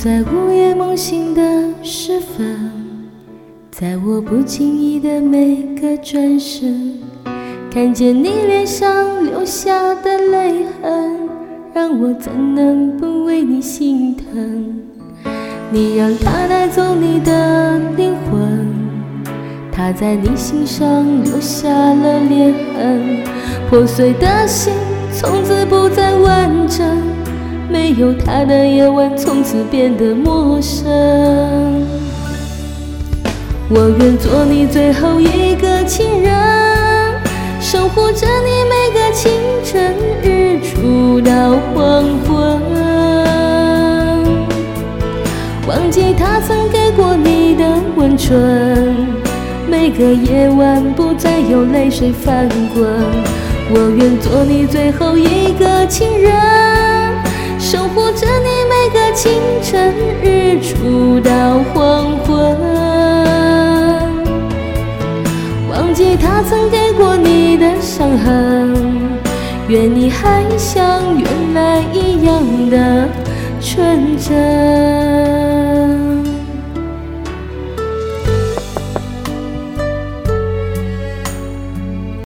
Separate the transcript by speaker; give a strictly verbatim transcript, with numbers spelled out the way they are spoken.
Speaker 1: 在午夜梦醒的时分，在我不经意的每个转身，看见你脸上留下的泪痕，让我怎能不为你心疼？你让他带走你的灵魂，他在你心上留下了裂痕，破碎的心从此不再完整，没有他的夜晚从此变得陌生。我愿做你最后一个情人，守护着你每个清晨，日出到黄昏。忘记他曾给过你的温存，每个夜晚不再有泪水翻滚。我愿做你最后一个情人，守护着你每个清晨，日出到黄昏。忘记他曾给过你的伤痕，愿你还像原来一样的纯真。